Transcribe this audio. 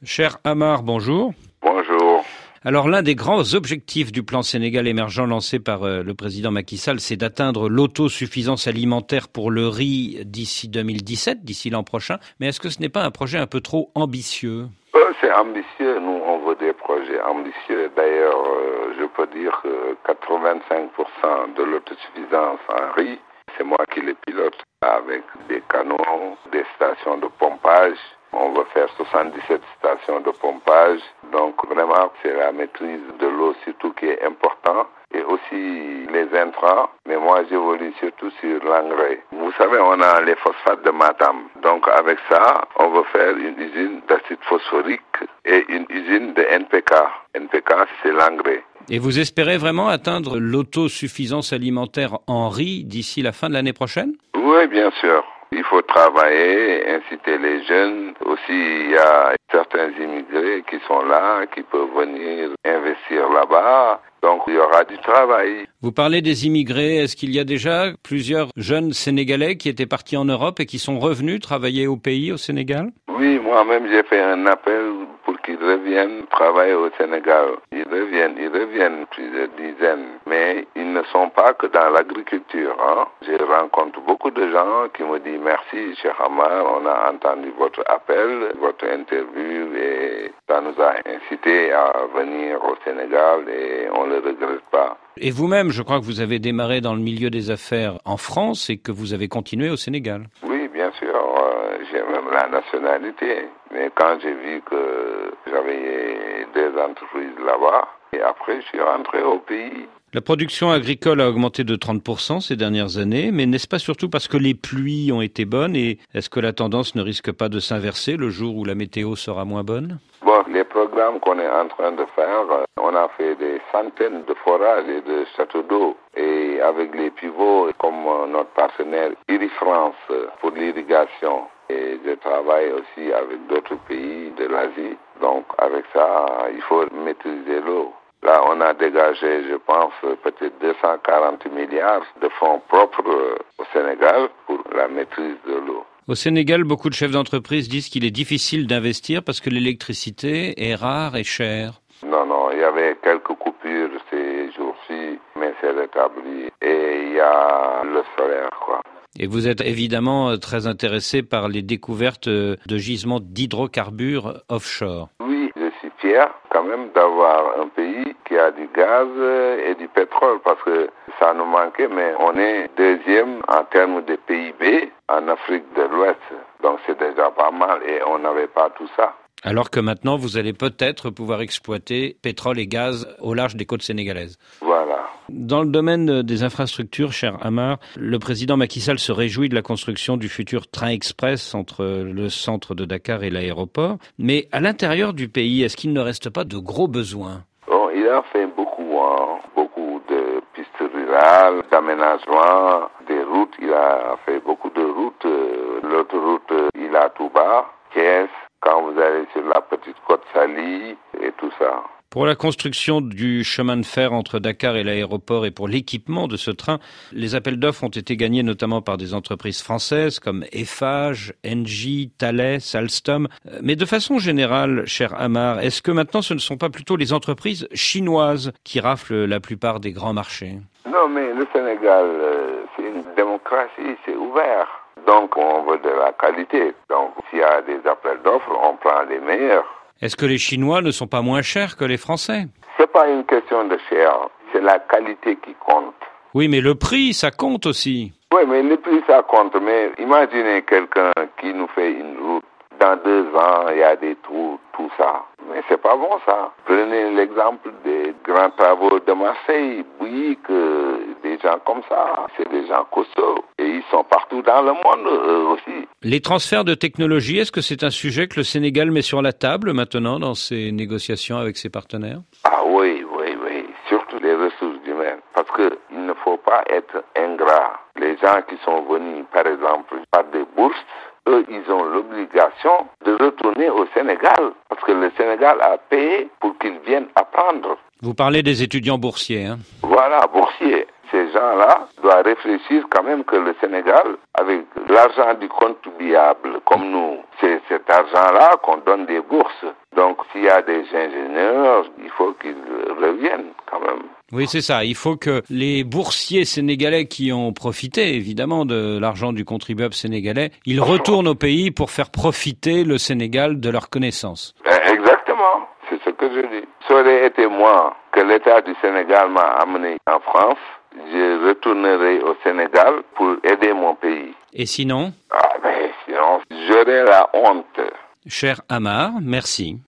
Cher Amar, bonjour. Bonjour. Alors l'un des grands objectifs du plan Sénégal émergent lancé par le président Macky Sall, c'est d'atteindre l'autosuffisance alimentaire pour le riz d'ici 2017, d'ici l'an prochain. Mais est-ce que ce n'est pas un projet un peu trop ambitieux ? C'est ambitieux, nous on veut des projets ambitieux. D'ailleurs, je peux dire que 85% de l'autosuffisance en riz, c'est moi qui les pilote avec des canaux, des stations de pompage. On va faire 77 stations de pompage. Donc vraiment, c'est la maîtrise de l'eau surtout qui est important. Et aussi les intrants. Mais moi, j'évolue surtout sur l'engrais. Vous savez, on a les phosphates de Matam. Donc avec ça, on va faire une usine d'acide phosphorique et une usine de NPK. NPK, c'est l'engrais. Et vous espérez vraiment atteindre l'autosuffisance alimentaire en riz d'ici la fin de l'année prochaine ? Oui, bien sûr. Il faut travailler, inciter les jeunes. Aussi, il y a certains immigrés qui sont là, qui peuvent venir investir là-bas. Donc, il y aura du travail. Vous parlez des immigrés. Est-ce qu'il y a déjà plusieurs jeunes Sénégalais qui étaient partis en Europe et qui sont revenus travailler au pays, au Sénégal ? Oui, moi-même, j'ai fait un appel pour qu'ils reviennent travailler au Sénégal. Ils reviennent plusieurs dizaines. Mais ils ne sont pas que dans l'agriculture. Je rencontre beaucoup de gens qui me disent merci, Cheikh Amar, on a entendu votre appel, votre interview et ça nous a incité à venir au Sénégal et on ne le regrette pas. Et vous-même, je crois que vous avez démarré dans le milieu des affaires en France et que vous avez continué au Sénégal. Oui, bien sûr, j'ai même la nationalité. Mais quand j'ai vu que j'avais des entreprises là-bas, et après je suis rentré au pays. La production agricole a augmenté de 30% ces dernières années, mais n'est-ce pas surtout parce que les pluies ont été bonnes et est-ce que la tendance ne risque pas de s'inverser le jour où la météo sera moins bonne ? Bon, les programmes qu'on est en train de faire, on a fait des centaines de forages et de châteaux d'eau. Et avec les pivots, comme notre partenaire IRI-France pour l'irrigation. Et je travaille aussi avec d'autres pays de l'Asie. Donc avec ça, il faut maîtriser l'eau. Là, on a dégagé, je pense, peut-être 240 milliards de fonds propres au Sénégal pour la maîtrise de l'eau. Au Sénégal, beaucoup de chefs d'entreprise disent qu'il est difficile d'investir parce que l'électricité est rare et chère. Non, il y avait quelques coupures ces jours-ci, mais c'est rétabli. Et il y a le solaire, quoi. Et vous êtes évidemment très intéressé par les découvertes de gisements d'hydrocarbures offshore. Oui, je suis fier quand même d'avoir un pays qui a du gaz et du pétrole parce que ça nous manquait, mais on est deuxième en termes de PIB en Afrique de l'Ouest. Donc c'est déjà pas mal et on n'avait pas tout ça. Alors que maintenant, vous allez peut-être pouvoir exploiter pétrole et gaz au large des côtes sénégalaises. Voilà. Dans le domaine des infrastructures, cher Amar, le président Macky Sall se réjouit de la construction du futur train express entre le centre de Dakar et l'aéroport. Mais à l'intérieur du pays, est-ce qu'il ne reste pas de gros besoins ? Bon, il a fait beaucoup de pistes rurales, d'aménagement, des routes. Il a fait beaucoup de routes. L'autoroute Ila Touba, Thiès, quand vous allez sur la petite côte Sali et tout ça. Pour la construction du chemin de fer entre Dakar et l'aéroport et pour l'équipement de ce train, les appels d'offres ont été gagnés notamment par des entreprises françaises comme Eiffage, Engie, Thales, Alstom. Mais de façon générale, cher Amar, est-ce que maintenant ce ne sont pas plutôt les entreprises chinoises qui raflent la plupart des grands marchés ? Non, mais le Sénégal, c'est une démocratie, c'est ouvert. Donc on veut de la qualité. Donc s'il y a des appels d'offres, on prend les meilleurs. Est-ce que les Chinois ne sont pas moins chers que les Français ? C'est pas une question de cher, c'est la qualité qui compte. Oui, mais le prix, ça compte aussi. Oui, mais le prix, ça compte. Mais imaginez quelqu'un qui nous fait une route. Dans 2 ans, il y a des trous, tout ça. Mais c'est pas bon, ça. Prenez l'exemple des grands travaux de Marseille, Bouygues, des gens comme ça. C'est des gens costauds. Et ils sont partout dans le monde, eux aussi. Les transferts de technologie, est-ce que c'est un sujet que le Sénégal met sur la table maintenant dans ses négociations avec ses partenaires ? Ah oui. Surtout les ressources humaines. Parce qu'il ne faut pas être ingrat. Les gens qui sont venus, par exemple, par des bourses, eux, ils ont l'obligation de retourner au Sénégal. Parce que le Sénégal a payé pour qu'ils viennent apprendre. Vous parlez des étudiants boursiers, hein ? Voilà, boursiers. Ces gens-là doivent réfléchir quand même que le Sénégal, avec l'argent du contribuable comme nous, c'est cet argent-là qu'on donne des bourses. Donc Donc, s'il y a des ingénieurs, il faut qu'ils reviennent quand même. Oui, c'est ça. Il faut que les boursiers sénégalais qui ont profité, évidemment, de l'argent du contribuable sénégalais, ils retournent au pays pour faire profiter le Sénégal de leurs connaissances. Exactement. C'est ce que je dis. Ça aurait été moi que l'État du Sénégal m'a amené en France, je retournerai au Sénégal pour aider mon pays. Et sinon? Mais sinon, j'aurais la honte. Cher Amar, merci.